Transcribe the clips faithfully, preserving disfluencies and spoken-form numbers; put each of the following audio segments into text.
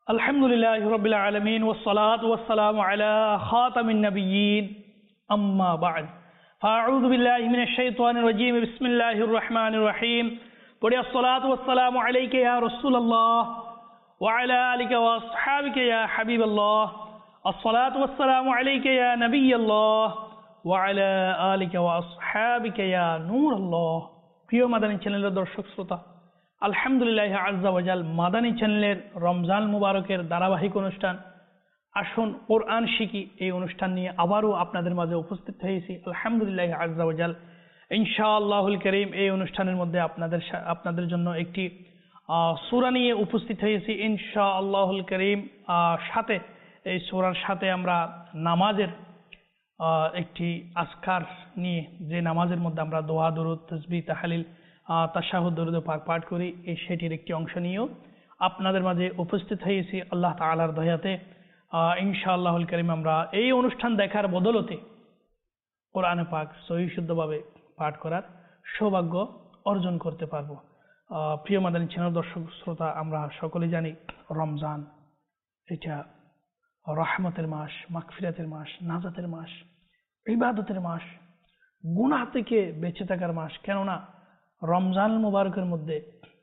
আলহামদুলিল্লাহি রাব্বিল আলামিন ওয়াসসালাতু ওয়াসসালামু আলা খাতামিন নাবিয়্যিন আম্মা বা'দ ফাআউযু বিল্লাহি মিনাশ শাইতানির রাজীম বিসমিল্লাহির রহমানির রহিম পড়ি আসসালাতু ওয়াসসালামু আলাইকা ইয়া রাসূলুল্লাহ ওয়া আলা আলিকা ওয়া আসহাবিকা ইয়া হাবিবাল্লাহ আসসালাতু ওয়াসসালামু আলাইকা ইয়া নাবিয়াল্লাহ ওয়া আলা আলিকা ওয়া আসহাবিকা ইয়া নূরাল্লাহ। প্রিয় মাদানী চ্যানেলের দর্শক শ্রোতা, আলহামদুলিল্লাহ আজ্জা ওয়াজাল মাদানী চ্যানেলের রমজান মুবারকের ধারাবাহিক অনুষ্ঠান আসুন কোরআন শিখি এই অনুষ্ঠান নিয়ে আবারও আপনাদের মাঝে উপস্থিত হয়েছি। আলহামদুলিল্লাহ আজ্জা ওয়াজাল ইনশাআল্লাহুল করিম এই অনুষ্ঠানের মধ্যে আপনাদের আপনাদের জন্য একটি সূরা নিয়ে উপস্থিত হয়েছি ইনশাআল্লাহুল করিম। সাথে এই সূরার সাথে আমরা নামাজের একটি আজকার নিয়ে, যে নামাজের মধ্যে আমরা দোয়া দরুদ তাসবিহ তাহলিল তাশাহুদ দরুদ পাক পাঠ করি, এই সেটির একটি অংশ নিয়েও আপনাদের মাঝে উপস্থিত হয়েছি আল্লাহ তাআলার দয়াতে। ইনশাআল্লাহুল কারীম আমরা এই অনুষ্ঠান দেখার বদলতে কোরআনে পাক সহিহ শুদ্ধভাবে পাঠ করার সৌভাগ্য অর্জন করতে পারবো। প্রিয় মাদানী চ্যানেল দর্শক শ্রোতা, আমরা সকলে জানি রমজান এটা রহমতের মাস, মাগফিরাতের মাস, নাজাতের মাস, ইবাদতের মাস, গুনাহ থেকে বেঁচে থাকার মাস। কেননা রমজান মুবারকের মধ্যে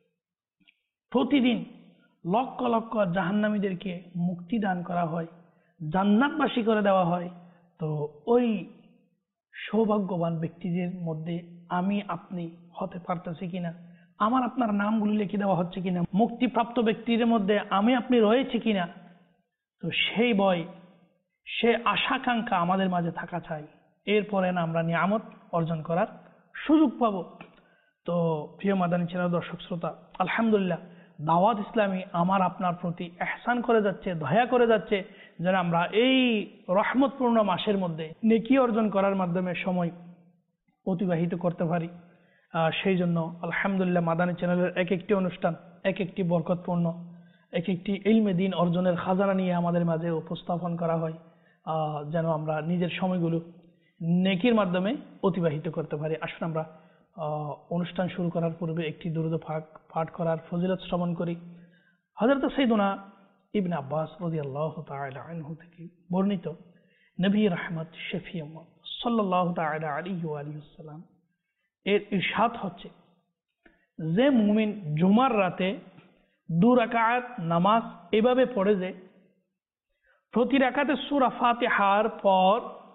প্রতিদিন লক্ষ লক্ষ জাহান্নামীদেরকে মুক্তি দান করা হয়, জান্নাতবাসী করে দেওয়া হয়। তো ওই সৌভাগ্যবান ব্যক্তিদের মধ্যে আমি আপনি হতে পারতেছি কিনা, আমার আপনার নামগুলি লিখে দেওয়া হচ্ছে কিনা, মুক্তিপ্রাপ্ত ব্যক্তিদের মধ্যে আমি আপনি রয়েছে কিনা, তো সেই ভয়, সে আশাকাঙ্ক্ষা আমাদের মাঝে থাকা চাই। এরপরে না আমরা নিয়ামত অর্জন করার সুযোগ পাবো। তো প্রিয় মাদানী চ্যানেল দর্শক শ্রোতা, আলহামদুলিল্লাহ দাওয়াত ইসলামী আমার আপনার প্রতি ইহসান করে যাচ্ছে, দয়া করে যাচ্ছে যেন আমরা এই রহমতপূর্ণ মাসের মধ্যে নেকি অর্জন করার মাধ্যমে সময় অতিবাহিত করতে পারি। সেই জন্য আলহামদুলিল্লাহ মাদানী চ্যানেলের এক একটি অনুষ্ঠান এক একটি বরকতপূর্ণ, এক একটি ইলমে দ্বীন অর্জনের খাজানা নিয়ে আমাদের মাঝে উপস্থাপন করা হয়, যেন আমরা নিজের সময়গুলো নেকির মাধ্যমে অতিবাহিত করতে পারি। আসুন আমরা অনুষ্ঠান শুরু করার পূর্বে একটি দুরূদ পাক পাঠ করার ফজিলত শ্রবণ করি। হযরত সাইয়্যিদুনা ইবনে আব্বাস রাদিয়াল্লাহু তাআলা আনহু থেকে বর্ণিত, নবী রাহমাত শফি সাল্লাল্লাহু তাআলা আলাইহি ওয়া আলিহি ওয়াসাল্লাম এর ইরশাদ হচ্ছে, যে মুমিন জুমার রাতে দু রাকাত নামাজ এভাবে পড়ে যে প্রতি রাকাতে সূরা ফাতিহার পর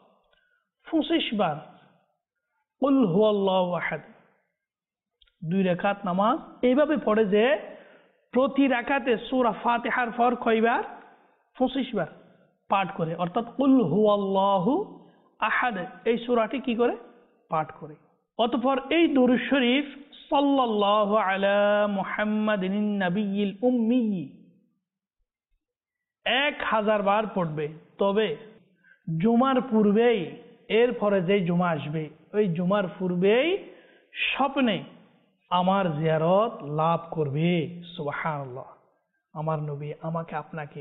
পঁচিশ বার কুল হুয়াল্লাহু আহাদ, দুই রাকাত নামাজ এইভাবে পড়ে যে প্রতি রাকাতে সূরা ফাতিহার পর কয়বার? পঁচিশ বার পাঠ করে, অর্থাৎ কুল হুয়াল্লাহু আহাদ এই সূরাটি কি করে পাঠ করে। অতঃপর এই দুরূদ শরীফ সাল্লাল্লাহু আলা মুহাম্মাদিন নাবিয়্যিল উম্মি এক হাজার বার পড়বে। তবে জুমার পূর্বেই, এরপরে যে জুমা আসবে ওই জুমার পূর্বেই স্বপ্নে আমার জিয়ারত লাভ করবে। সুবহানাল্লাহ। আমার নবী আমাকে আপনাকে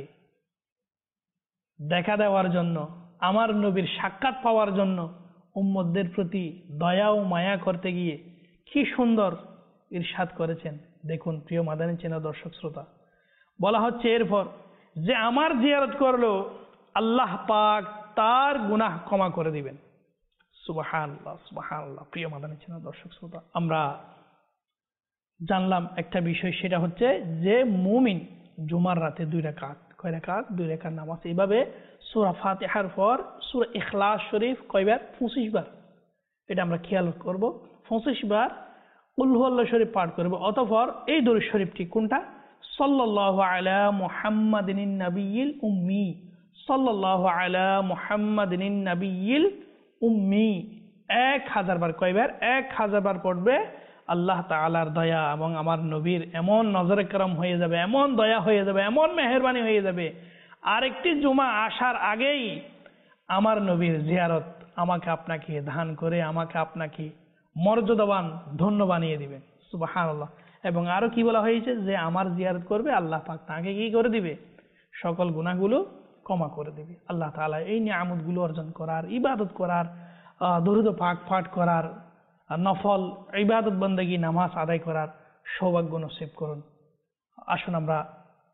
দেখা দেওয়ার জন্য, আমার নবীর সাক্ষাৎ পাওয়ার জন্য উম্মতদের প্রতি দয়া ও মায়া করতে গিয়ে কি সুন্দর ইরশাদ করেছেন। দেখুন প্রিয় মাদানী চ্যানেল দর্শক শ্রোতা, বলা হচ্ছে এরপর যে আমার জিয়ারত করলো আল্লাহ পাক তার গুনাহ ক্ষমা করে দিবেন। সুবহানাল্লাহ সুবহানাল্লাহ। প্রিয় মাদানী চ্যানেল দর্শক শ্রোতা, আমরা জানলাম একটা বিষয়, সেটা হচ্ছে যে মুমিন জুমার রাতে দুই রাকাত, কয় রাকাত? দুই রাকাত নামাজ এইভাবে সূরা ফাতিহার পর সূরা ইখলাস শরীফ কয়বার? পঁচিশ বার। এটা আমরা খেয়াল করব, পঁচিশ বার কুল হুয়াল্লাহু শরীফ পাঠ করব। অতঃপর এই দরুদ শরীফটি কোনটা? সাল্লাল্লাহু আলা মুহাম্মাদিন নাবিয়্যিল উম্মি, সাল্লাল্লাহু আলা মুহাম্মাদিন নাবিয়্যিল উম্মি এক হাজার বার। কয়বার? এক হাজার বার পড়বে। আল্লাহ তাআলার দয়া এবং আমার নবীর এমন নজরে করম হয়ে যাবে, এমন দয়া হয়ে যাবে, এমন মেহেরবানি হয়ে যাবে, আরেকটি জুমা আসার আগেই আমার নবীর জিয়ারত আমাকে আপনাকে দান করে আমাকে আপনাকে মর্যাদাবান ধন্য বানিয়ে দিবেন। সুবহানাল্লাহ। এবং আরো কি বলা হয়েছে, যে আমার জিয়ারত করবে আল্লাহ পাক তাকে কি করে দিবে? সকল গুনাহগুলো ক্ষমা করে দিবে। আল্লাহ তাআলা এই নিয়ামতগুলো অর্জন করার, ইবাদত করার, দরুদ পাক পাঠ করার, নফল ইবাদত বন্দেগী নামাজ আদায় করার সৌভাগ্য নসিব করুন। আসুন আমরা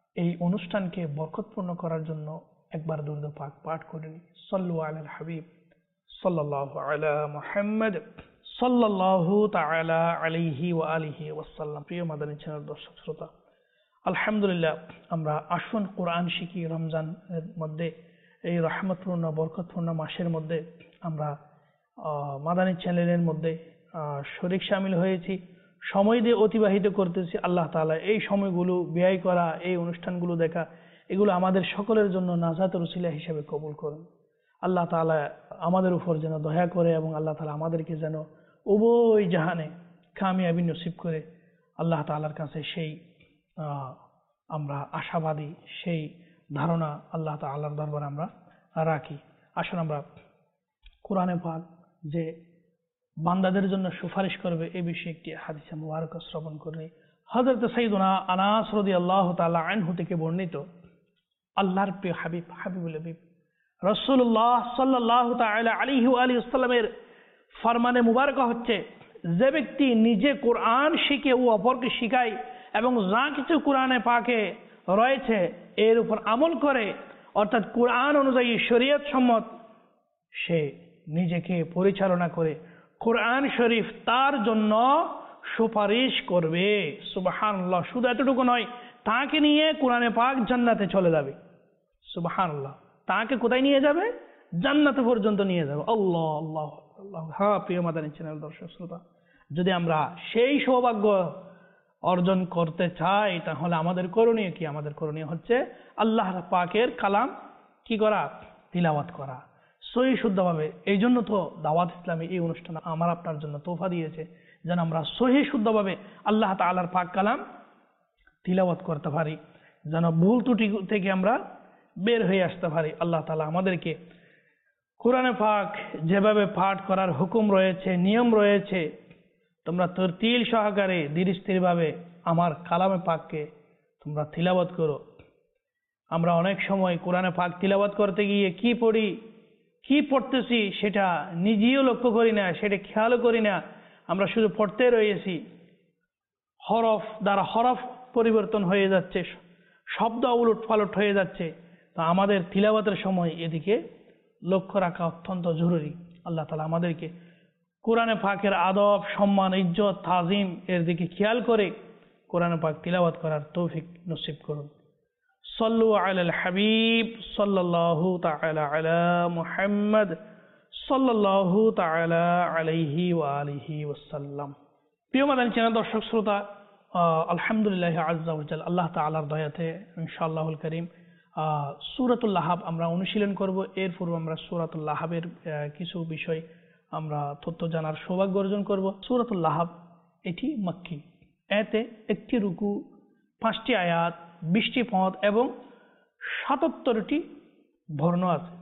এই অনুষ্ঠানকে বরকতপূর্ণ করার জন্য একবার দুরূদ পাক পাঠ করে নিই। সাল্লু আলাল হাবিব সাল্লাল্লাহু আলা মুহাম্মদ সাল্লাল্লাহু তাআলা আলাইহি ওয়া আলিহি ওয়াসাল্লাম। প্রিয় মাদানী চ্যানেল দর্শক শ্রোতা, আলহামদুলিল্লাহ, আমরা আসুন কোরআন শিখি। রমজানের মধ্যে, এই রহমতপূর্ণ বরকতপূর্ণ মাসের মধ্যে আমরা মাদানী চ্যানেলের মধ্যে শরীক শামিল হয়েছি, সময় দিয়ে অতিবাহিত করতেছি। আল্লাহ তাআলা এই সময়গুলো ব্যয় করা, এই অনুষ্ঠানগুলো দেখা, এগুলো আমাদের সকলের জন্য নাজাতের উসিলা হিসেবে কবুল করুন। আল্লাহ তাআলা আমাদের উপর যেন দয়া করে এবং আল্লাহ তাআলা আমাদেরকে যেন উভয় জাহানে কামিয়াবি নসিব করে। আল্লাহ তাআলার কাছে সেই আমরা আশাবাদী, সেই ধারণা আল্লাহ তাআলার দরবারে আমরা রাখি। আসুন আমরা কোরআনে পাক যে বান্দাদের জন্য সুপারিশ করবে এই বিষয়ে একটি হাদিসে মুবারক শ্রবণ করি। হযরত সাইয়্যিদুনা আনাস রাদিয়াল্লাহু তাআলা আনহু থেকে বর্ণিত, আল্লাহর প্রিয় হাবিব হাবিবুল হাবিব রাসূলুল্লাহ সাল্লাল্লাহু তাআলা আলাইহি ওয়া আলিহি ওয়াসাল্লামের ফরমানে মুবারক হচ্ছে, যে ব্যক্তি নিজে কোরআন শিখে ও অপরকে শিখায় এবং যা কিছু কোরআনে পাকে রয়েছে এর উপর আমল করে, অর্থাৎ কোরআন অনুযায়ী শরীয়ত সম্মত সে নিজেকে পরিচালনা করে, কোরআন শরীফ তার জন্য সুপারিশ করবে। সুবহানাল্লাহ। শুধু এতটুকু নয়, তাকে নিয়ে কোরআনে পাক জান্নাতে চলে যাবে। সুবহানাল্লাহ। তাকে কোথায় নিয়ে যাবে? জান্নাতে পর্যন্ত নিয়ে যাবে। আল্লাহ আল্লাহ আল্লাহ। হ্যাঁ প্রিয় মাদানী চ্যানেল দর্শক শ্রোতা, যদি আমরা সেই সৌভাগ্য অর্জন করতে চাই তাহলে আমাদের করণীয় কি? আমাদের করণীয় হচ্ছে আল্লাহ পাকের কালাম কি করা? তিলাওয়াত করা সহি শুদ্ধভাবে। এই জন্য তো দাওয়াত ইসলামী এই অনুষ্ঠান আমার আপনার জন্য তোফা দিয়েছে, যেন আমরা সহি শুদ্ধভাবে আল্লাহ তাআলার পাক কালাম তিলাওয়াত করতে পারি, যেন ভুল ত্রুটি থেকে আমরা বের হয়ে আসতে পারি। আল্লাহ তাআলা আমাদেরকে কোরআনে পাক যেভাবে পাঠ করার হুকুম রয়েছে, নিয়ম রয়েছে, তোমরা তরতিল সহকারে ধীর স্থিরভাবে আমার কালামে পাককে তোমরা তিলাওয়াত করো। আমরা অনেক সময় কোরআনে পাক তিলাওয়াত করতে গিয়ে কি পড়ি, কি পড়তেছি সেটা নিজেও লক্ষ্য করি না, সেটা খেয়ালও করি না। আমরা শুধু পড়তে রয়েছি, হরফ দ্বারা হরফ পরিবর্তন হয়ে যাচ্ছে, শব্দ উলট পালট হয়ে যাচ্ছে। তা আমাদের তিলাওয়াতের সময় এদিকে লক্ষ্য রাখা অত্যন্ত জরুরি। আল্লাহ তাআলা আমাদেরকে কোরআনে পাকের আদব, সম্মান, ইজ্জত, তাজিম এর দিকে খেয়াল করে কোরআনে পাক তিলাওয়াত করার তৌফিক নসিব করুন। সাল্লু আলাল হাবিব সাল্লাল্লাহু তাআলা আলা মুহাম্মদ সাল্লাল্লাহু তাআলা আলাইহি ওয়া আলিহি ওয়াসাল্লাম। প্রিয় মাদানী চ্যানেল দর্শক শ্রোতা, আলহামদুলিল্লাহ আজ্জা ওয়া জাল, আল্লাহ তাআলার দয়াতে ইনশাআল্লাহুল কারীম সূরাতুল লাহাব আমরা অনুশীলন করব। এর পূর্বে আমরা সূরাতুল লাহাবের কিছু বিষয় আমরা তথ্য জানার সৌভাগ্য অর্জন করব। সূরাতুল লাহাব এটি মক্কি, এতে একটি রুকু, পাঁচটি আয়াত, বিশটি পদ এবং সাতাত্তরটি বর্ণ আছে।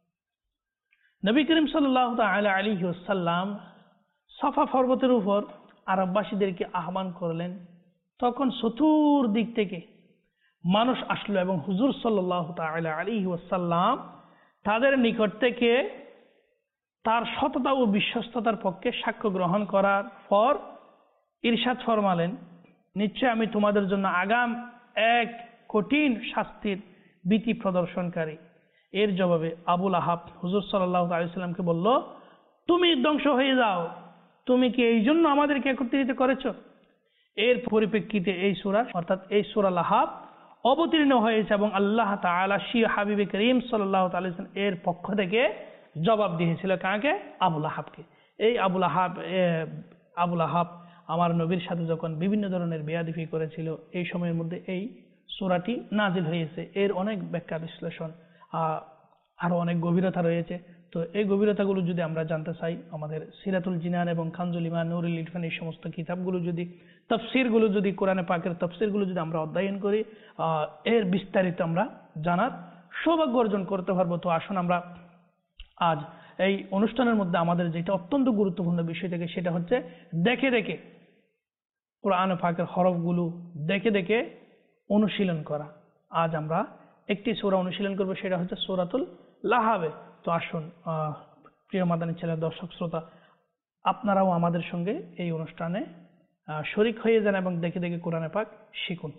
নবী করিম সাল্লাল্লাহু তাআলা আলাইহি ওয়াসাল্লাম সাফা পর্বতের উপর আরববাসীদেরকে আহ্বান করলেন। তখন চতুর্দিক থেকে মানুষ আসলো এবং হুজুর সাল্লাল্লাহু তাআলা আলাইহি ওয়াসাল্লাম তাদের নিকট থেকে তার সততা ও বিশ্বস্ততার পক্ষে সাক্ষ্য গ্রহণ করার পর ইরশাদ ফরমালেন, নিশ্চয় আমি তোমাদের জন্য আগাম এক কঠিন শাস্তির ভীতি প্রদর্শনকারী। এর জবাবে আবুল আহাব হুজুর সাল্লাল্লাহু আলাইহি ওয়াসাল্লামকে বলল, তুমি ধ্বংস হয়ে যাও, তুমি কি এই জন্য আমাদেরকে একত্রিত করেছ? এর পরিপ্রেক্ষিতে এই সূরা অর্থাৎ এই সূরা লাহাব অবতীর্ণ হয়েছে এবং আল্লাহ তাআলা শি হাবিবে করিম সাল্লাল্লাহু আলাইহি ওয়াসাল্লাম এর পক্ষ থেকে জবাব দিয়েছিল কাকে? আবুল আহাবকে। এই আবুল আহাব আবুল আহাব আমার নবীর সাথে যখন বিভিন্ন ধরনের বেয়াদবি করেছিল, এই সময়ের মধ্যে এই সূরাটি নাজিল হয়েছে। এর অনেক ব্যাখ্যা বিশ্লেষণ আরো অনেক গভীরতা রয়েছে। তো এই গভীরতাগুলো যদি আমরা জানতে চাই, আমাদের সিরাতুল জিনান এবং কানজুল ইমান, নুরুল ইরফান এই সমস্ত কিতাবগুলো যদি, তাফসীরগুলো যদি, কোরআনে পাকের তাফসীরগুলো যদি আমরা অধ্যয়ন করি, এর বিস্তারিত আমরা জানার সৌভাগ্য অর্জন করতে পারবো। তো আসুন আমরা আজ এই অনুষ্ঠানের মধ্যে আমাদের যেটা অত্যন্ত গুরুত্বপূর্ণ বিষয় থেকে, সেটা হচ্ছে দেখে দেখে কোরআনে পাকের হরফগুলো দেখে দেখে অনুশীলন করা। আজ আমরা একটি সূরা অনুশীলন করব, সেটা হচ্ছে সূরাতুল লাহাবে। তো আসুন প্রিয় মাদানী চ্যানেলের দর্শক শ্রোতা, আপনারাও আমাদের সঙ্গে এই অনুষ্ঠানে শরীক হয়ে যান এবং দেখে দেখে কোরআনে পাক শিখুন।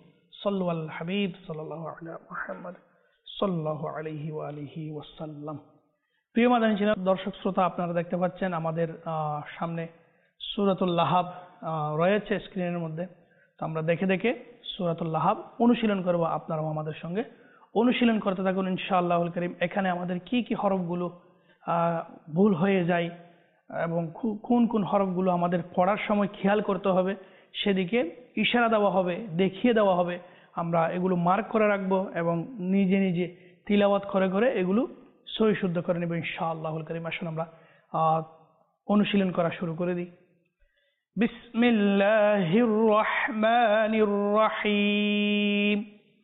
সাল্লু আল হাবিব সাল্লাল্লাহু আলা মুহাম্মদ সাল্লাল্লাহু আলাইহি ওয়া আলিহি ওয়াসাল্লাম। প্রিয় মাদানী ছিলেন দর্শক শ্রোতা, আপনারা দেখতে পাচ্ছেন আমাদের সামনে সূরাতুল লাহাব রয়েছে স্ক্রিনের মধ্যে। তো আমরা দেখে দেখে সূরাতুল লাহাব অনুশীলন করব, আপনারাও আমাদের সঙ্গে অনুশীলন করতে থাকুন ইনশাআল্লাহুল কারীম। এখানে আমাদের কি কি হরফগুলো ভুল হয়ে যায় এবং কোন কোন হরফগুলো আমাদের পড়ার সময় খেয়াল করতে হবে সেদিকে ইশারা দেওয়া হবে, দেখিয়ে দেওয়া হবে। আমরা এগুলো মার্ক করে রাখবো এবং নিজে নিজে তিলাওয়াত করে করে এগুলো সহি শুদ্ধ করে নেব ইনশাআল্লাহুল কারীম। আসুন আমরা অনুশীলন করা শুরু করে দিই। বিসমিল্লাহির রহমানির রহিম।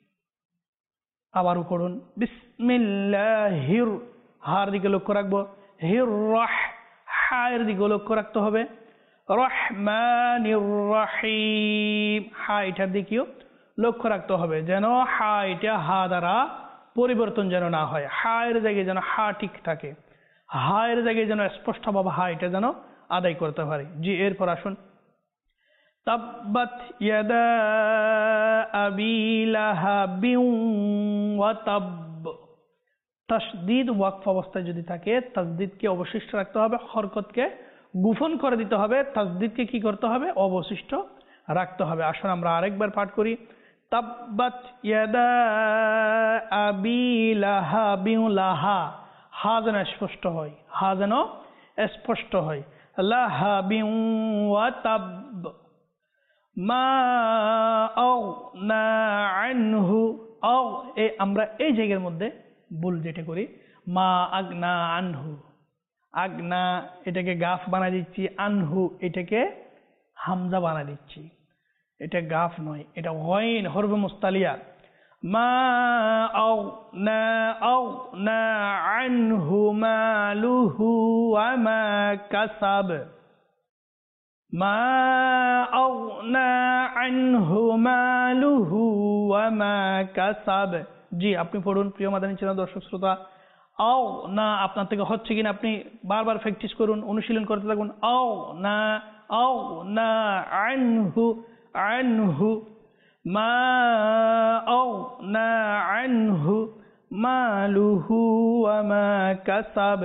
আবারও পড়ুন বিসমিল্লাহির, হার দিকে লক্ষ্য রাখবো, হির রহ, হায়ের দিকে লক্ষ্য রাখতে হবে, রহমানির রহিম, হা এটার দিকেও লক্ষ্য রাখতে হবে যেন হা এটা হা দ্বারা পরিবর্তন যেন না হয়, হায়ের জায়গায় যেন হা ঠিক থাকে, হায়ের জায়গায় যেন স্পষ্টভাবে হা এটা যেন আদায় করতে পারে। জি, এরপর আসুন তাব্বাত ইয়াদা আবি লাহাবিন ওয়া তাব। তাসদীদ ওয়াকফ অবস্থায় যদি থাকে তাসদীদকে অবশিষ্ট রাখতে হবে, হরকতকে গোপন করে দিতে হবে, তাসদীদকে কি করতে হবে, অবশিষ্ট রাখতে হবে। আসুন আমরা আরেকবার পাঠ করি তাব্বাত ইয়াদা আবি লাহাবিন, লাহা, হা যেন স্পষ্ট হয়, হা যেন স্পষ্ট হয়, লাহাবিন ওয়া তাব, মা আগনা আনহু, আগ এ আমরা এই জায়গার মধ্যে ভুল যেটা করি, মা আগনা আনহু, আগনা এটাকে গাফ বানাই দিচ্ছি, আনহু এটাকে হামজা বানাই দিচ্ছি, এটা গাফ নয়, এটা গাইন হরফে মুস্তালিয়া। মা আগনা আগনা আনহু মালুহু ওয়া মা কাসাব, মা আগনা আনহু মালুহু ওয়া মা কাসাব। জি, আপনি পড়ুন প্রিয় মাদানী চ্যানেল দর্শক শ্রোতা। আও না আপনার থেকে হচ্ছে কিনা আপনি বারবার প্র্যাকটিস করুন, অনুশীলন করতে থাকুন। আও না, আও না আনহু, আনহু, মা আও না আনহু মালুহু ওয়া মা কাসাব,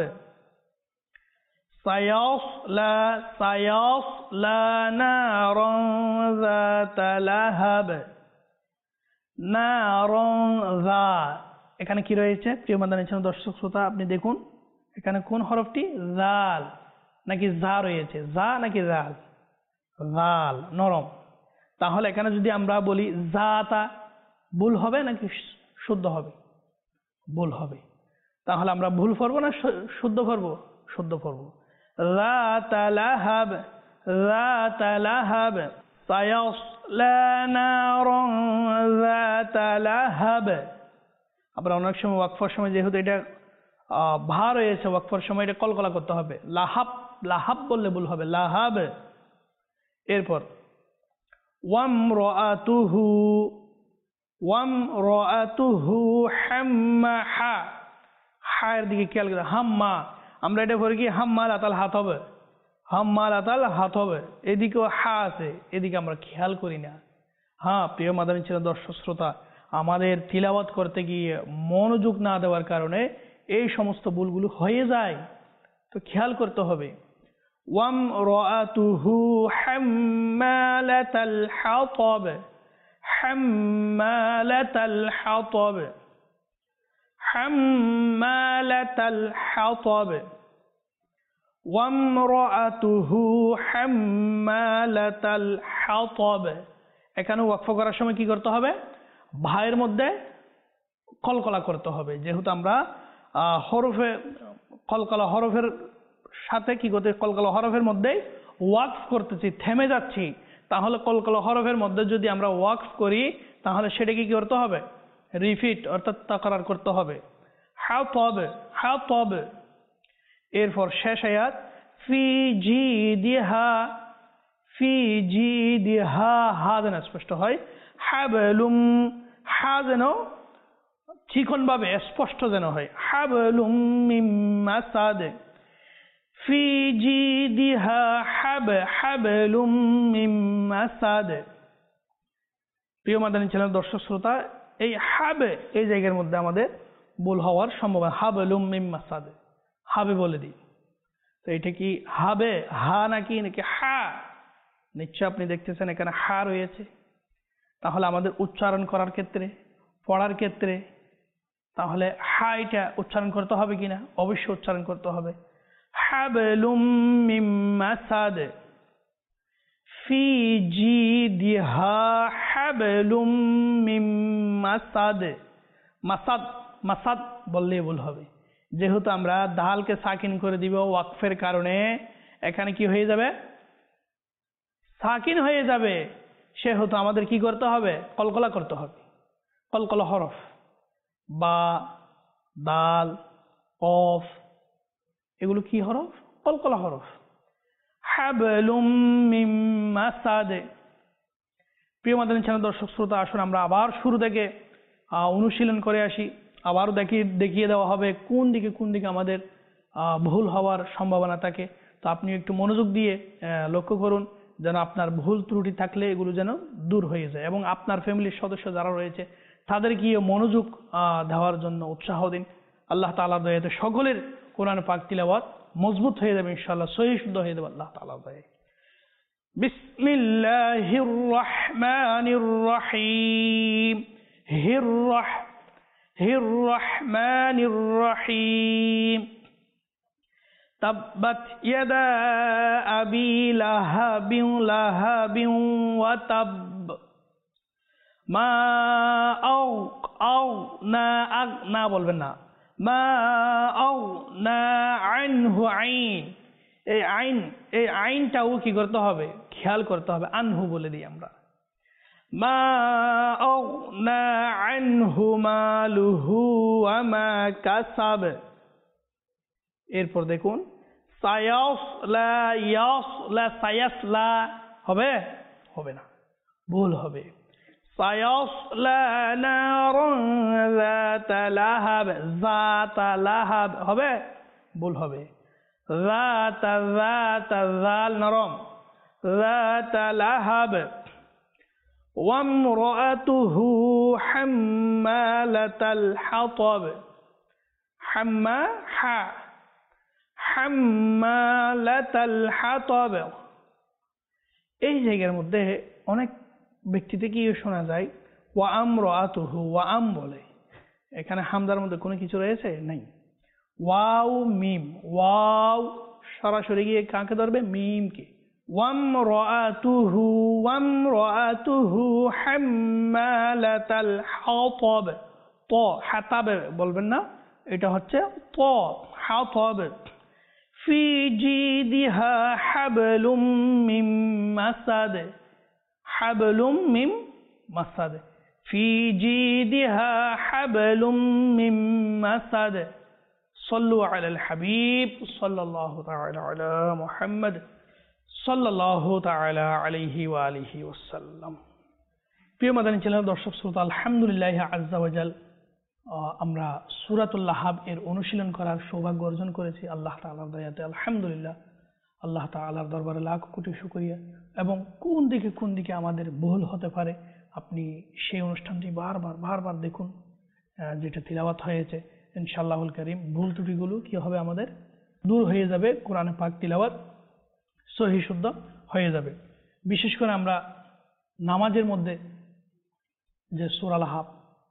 সায়াসলা, সায়াসলা নারান যাতা লাহাব, নারান যা, এখানে কি রয়েছে প্রিয় মাদানী চ্যানেল দর্শক শ্রোতা আপনি দেখুন এখানে কোন হরফটি, জাল নাকি যা রয়েছে, যা নাকি জাল, জাল নরম। তাহলে এখানে যদি আমরা বলি জাতা, ভুল হবে নাকি শুদ্ধ হবে, ভুল হবে। তাহলে আমরা ভুল পড়বো না শুদ্ধ পড়বো, শুদ্ধ পড়বো। যাতা লাহাব, যাতা লাহাব, সায়াসলা নারান যাতা লাহাব। আমরা অনেক সময় ওয়াকফার সময় যেহেতু এটা ভা রয়েছে, ওয়াকফার সময় এটা কলকলা করতে হবে, লাহাব, লাহাব বললে ভুল হবে, লাহাব। এরপর ওয়ামরাতুহু, ওয়ামরাতুহু হাম্মাহা, হায়ের দিকে খেয়াল করে, হাম্মা আমরা এটা পড়ি কি হাম্মালাতাল হাত হবে, হাম্মালাতাল হাত হবে, এদিকেও হা আছে, এদিকে আমরা খেয়াল করি না। হ্যাঁ প্রিয় মাদানী চ্যানেল দর্শক শ্রোতা, আমাদের তিলাওয়াত করতে গিয়ে মনোযোগ না দেওয়ার কারণে এই সমস্ত ভুলগুলো হয়ে যায়, তো খেয়াল করতে হবে। ওয়ামরাতুহু হাম্মালাতাল হাতাব, হাম্মালাতাল হাতাব, হাম্মালাতাল হাতাব, ওয়ামরাতুহু হাম্মালাতাল হাতাব। এখানে ওয়াকফ করার সময় কি করতে হবে, ভাইয়ের মধ্যে কলকলা করতে হবে, যেহেতু আমরা হরফে কলকলা হরফের সাথে কি করতে, কলকলা হরফের মধ্যে ওয়াকফ করতেছি, থেমে যাচ্ছি, তাহলে কলকলা হরফের মধ্যে যদি আমরা ওয়াকফ করি তাহলে সেটাকে কি করতে হবে, রিপিট অর্থাৎ তাকরার করতে হবে, হাতাব, হাতাব। এরপর শেষ আয়াত ফি জিদিহা, ফি জিদিহা, হা যেন স্পষ্ট হয়, হাবলুম, হা যেন চিকন ভাবে স্পষ্ট যেন হয়, হাবলুম মিন মাসাদ, ফি জিদিহা হাব, হাবলুম মিন মাসাদ। প্রিয় মাদানী চ্যানেল দর্শক শ্রোতা, এই হাবে এই জায়গার মধ্যে আমাদের ভুল হওয়ার সম্ভাবনা। হাবলুম মিম মাসাদে, হাবে বলে দিই, তো এটা কি হাবে হা নাকি নাকি হা? নিশ্চয় আপনি দেখতেছেন এখানে হা রয়েছে, তাহলে আমাদের উচ্চারণ করার ক্ষেত্রে, পড়ার ক্ষেত্রে তাহলে হা এটা উচ্চারণ করতে হবে কিনা? অবশ্যই উচ্চারণ করতে হবে। হাবলুম মিম মাসাদ, ফি জিদিহা হাবলুম মিম মাসাদ। মাসাদ মাসাদ বললেই ভুল হবে, যেহেতু আমরা দালকে সাকিন করে দিব ওয়াকফের কারণে, এখানে কি হয়ে যাবে? সাকিন হয়ে যাবে। সেহেতু আমাদের কি করতে হবে? কলকলা করতে হবে। কলকলা হরফ বা দাল কফ এগুলো কি হরফ? কলকলা হরফ। হাবলুম মিম মাসাদ। প্রিয় মাদানী চ্যানেল দর্শক শ্রোতা, আসুন আমরা আবার শুরু থেকে অনুশীলন করে আসি। আবারও দেখিয়ে দেখিয়ে দেওয়া হবে কোন দিকে কোন দিকে আমাদের ভুল হওয়ার সম্ভাবনা থাকে। তো আপনি একটু মনোযোগ দিয়ে লক্ষ্য করুন, যেন আপনার ভুল ত্রুটি থাকলে এগুলো যেন দূর হয়ে যায়, এবং আপনার ফ্যামিলির সদস্য যারা রয়েছে তাদেরকে মনোযোগ দেওয়ার জন্য উৎসাহ দিন। আল্লাহ তাআলার দয়াতে সকলের কোরআন পাক তিলাওয়াত মজবুত হয়ে যাবে ইনশাআল্লাহ, সহিহ শুদ্ধ হয়ে যাবে আল্লাহ তাআলার দয়ায়। বিসমিল্লাহির রহমানির রহিম। হির রহ হির রহমানির রহিম। তাব্বাত ইয়াদা আবি লাহাবিন লাহাবিন ওয়া তাব। মা আও আও না আগ না বলবেন না, মা আও না আনহু আইন। এই আইন এই আইনটাও কি করতে হবে? খেয়াল করতে হবে। আনহু বলে দিই আমরা। মা আও না আনহু মালুহু ওয়া মা কাসাব। এরপর দেখুন সায়াসলা ইয়াসলা সায়াসলা হবে? হবে না, ভুল হবে। সায়াসলা নারান যাতা লাহাব। যাতা লাহাব হবে? ভুল হবে। যাতা যাতা জাল নরম। যাতা লাহাব। ওয়ামরাতুহু হাম্মালাতাল হাতাব। হাম্মা হা হাম্মালাতাল হাতাব। এই জায়গার মধ্যে অনেক ব্যক্তি থেকে শোনা যায় ওয়া আমরাতুহু, ওয়া আম বলে। এখানে হামজার মধ্যে কোনো কিছু রয়েছে? নাই। ওয়াও মিম, ওয়াও সরাসরি গিয়ে কাকে ধরবে? মিমকে। ওয়ামরাতুহু ওয়ামরাতুহু হাম্মালাতাল হাতাব। ত হাতাব বলবেন না, এটা হচ্ছে ত হাতাব। ফি জিদিহা হাবলুম মিম মাসাদ। হাবলুম মিম মাসাদ। ফি জিদিহা হাবলুম মিম মাসাদ। সাল্লু আলাল হাবিব সাল্লাল্লাহু তাআলা আলা মুহাম্মদ সাল্লাল্লাহু তাআলা আলাইহি ওয়া আলিহি ওয়াসাল্লাম। প্রিয় মাদানী চ্যানেল দর্শক শ্রোতা, আলহামদুলিল্লাহ আজ্জা ওয়া জাল আমরা সূরাতুল লাহাব এর অনুশীলন করার সৌভাগ্য অর্জন করেছি আল্লাহ তাআলার দয়াতে। আলহামদুলিল্লাহ, আল্লাহ তাআলার দরবারে লাখ কোটি শুকরিয়া। এবং কোন দিকে কোন দিকে আমাদের ভুল হতে পারে আপনি সেই অনুষ্ঠানটি বারবার বারবার দেখুন, যেটা তিলাওয়াত হয়েছে। ইনশাআল্লাহুল কারীম ভুল ত্রুটিগুলো কি হবে? আমাদের দূর হয়ে যাবে, কোরআনে পাক তিলাওয়াত সহিহ শুদ্ধ হয়ে যাবে। বিশেষ করে আমরা নামাজের মধ্যে যে সূরা লাহাব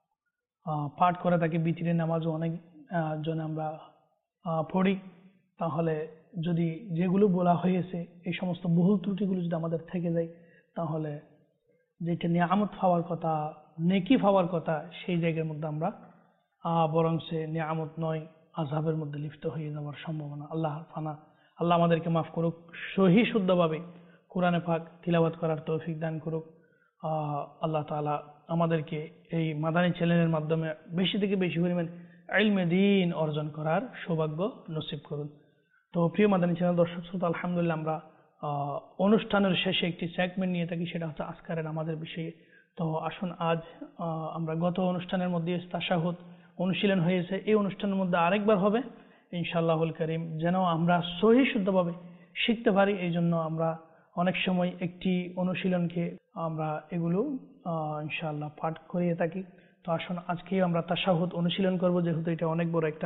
পাঠ করে থাকি, বিতিরের নামাজও অনেক জন আমরা পড়ি। তাহলে যদি যেগুলো বলা হয়েছে এই সমস্ত ভুল ত্রুটিগুলো যদি আমাদের থেকে যায়, তাহলে যেটা নিয়ামত পাওয়ার কথা, নেকি পাওয়ার কথা, সেই জায়গার মধ্যে আমরা বরং সে নিয়ামত নয় আযাবের মধ্যে লিপ্ত হয়ে যাওয়ার সম্ভাবনা। আল্লাহ ফানা আল্লাহ আমাদেরকে মাফ করুক, সহিহ শুদ্ধভাবে কোরআনে পাক তিলাওয়াত করার তৌফিক দান করুক। আল্লাহ তাআলা আমাদেরকে এই মাদানী চ্যানেলের মাধ্যমে বেশি থেকে বেশি পরিমাণ ইলমে দ্বীন অর্জন করার সৌভাগ্য নসিব করুন। তো প্রিয় মাদানী চ্যানেল দর্শক শ্রোতা, আলহামদুলিল্লাহ আমরা অনুষ্ঠানের শেষে একটি সেগমেন্ট নিয়ে থাকি, সেটা হচ্ছে আজকারের আমাদের বিষয়ে। তো আসুন আজ আমরা গত অনুষ্ঠানের মধ্যে তাশাহুদ অনুশীলন হয়েছে, এই অনুষ্ঠানের মধ্যে আরেকবার হবে ইনশাআল্লাহুল কারীম, যেন আমরা সহিহ শুদ্ধভাবে শিখতে পারি। এই জন্য আমরা অনেক সময় একটি অনুশীলনকে আমরা এগুলো ইনশাআল্লাহ পাঠ করিয়ে থাকি। তো আসুন আজকে আমরা তাশাহুদ অনুশীলন করব, যেহেতু এটা অনেক বড় একটা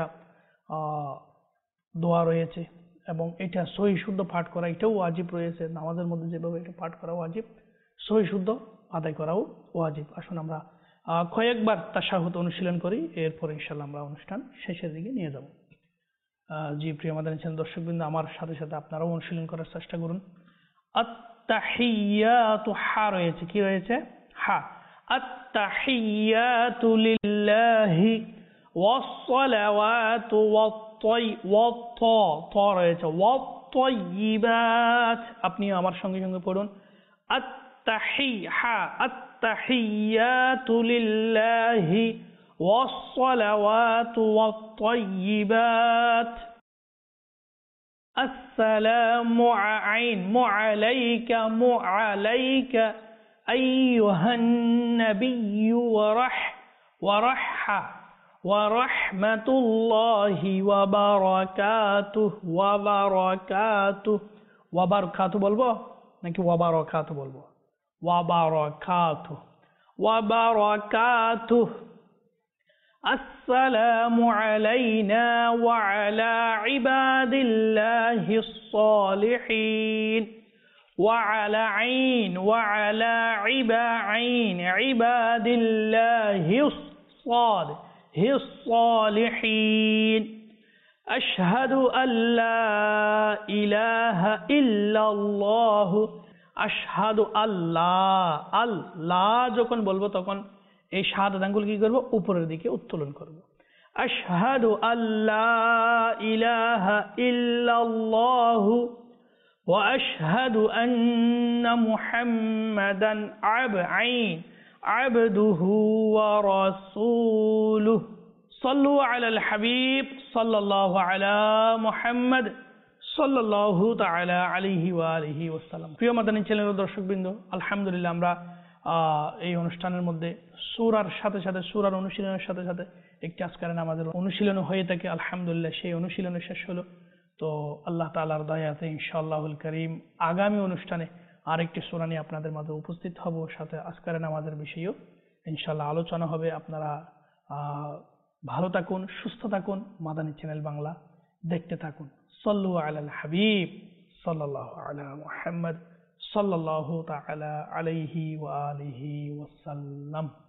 দোয়া রয়েছে এবং এটা সহি শুদ্ধ পাঠ করা এটাও ওয়াজিব রয়েছে। নামাজের মধ্যে যেভাবে এটা পাঠ করা ওয়াজিব, সহি শুদ্ধ আদায় করাও ওয়াজিব। আসুন আমরা কয়েকবার তাশাহুদ অনুশীলন করি, এরপর ইনশাআল্লাহ আমরা অনুষ্ঠান শেষের দিকে নিয়ে যাব। জি প্রিয় মাদানী চ্যানেল দর্শকবৃন্দ, আমার সাথে সাথে আপনারাও অনুশীলন করার চেষ্টা করুন। আত-তাহিয়াতু, হা রয়েছে, কি রয়েছে? হা। আত-তাহিয়াতু লিল্লাহি ওয়াস-সালাওয়াতু ওয়াত-তাই ওয়াত, ত রয়েছে, ওয়াত-তাইয়্যিবাত। আপনি আমার সঙ্গে সঙ্গে পড়ুন। আত-তাহি, হা, আত-তাহিয়াতু লিল্লাহি ওয়াস-সালাওয়াতু ওয়াত-তাইয়্যিবাত। السلام عين عليك عليك أيها النبي ورح ورح ورحمة الله وبركاته وبركاته وبركاته বলবো নাকি ওয়াবারাকাতু বলবো? ওয়াবারাকাতু وبركاته. السلام علينا وعلى عباد الله الصالحين. وعلى عين وعلى عبا عين عباد الله الصالح الصالحين. أشهد أن لا إله إلا الله. أشهد الله আল্লাহ যখন বলবো তখন এই শাহাদাত আঙ্গুল কি করব? উপরের দিকে উত্তোলন করব। আশহাদু আল্লা ইলাহা ইল্লাল্লাহু ওয়া আশহাদু আন্না মুহাম্মাদান আবঈন আবদুহু ওয়া রাসূলুহু। সাল্লু আলাল হাবিব সাল্লাল্লাহু আলা মুহাম্মদ সাল্লাল্লাহু তাআলা আলাইহি ওয়া আলিহি ওয়াসাল্লাম। প্রিয় মাদানী চ্যানেলের দর্শকবৃন্দ, আলহামদুলিল্লাহ আমরা এই অনুষ্ঠানের মধ্যে সূরার সাথে সাথে সূরার অনুশীলনের সাথে সাথে একটি আজকারে নামাজের অনুশীলন হয়ে থাকে। আলহামদুলিল্লাহ সেই অনুশীলনের শেষ হলো। তো আল্লাহ তাআলার দয়াতে ইনশাআল্লাহুল কারীম আগামী অনুষ্ঠানে আরেকটি সূরা নিয়ে আপনাদের মাঝে উপস্থিত হব, সাথে আজকারে নামাজের বিষয়েও ইনশাআল্লাহ আলোচনা হবে। আপনারা ভালো থাকুন, সুস্থ থাকুন, মাদানী চ্যানেল বাংলা দেখতে থাকুন। সাল্লু আলাল হাবিব সাল্লাল্লাহু আলা মুহাম্মদ সাল্লাল্লাহু তাআলা আলাইহি ওয়া আলিহি ওয়াসাল্লাম।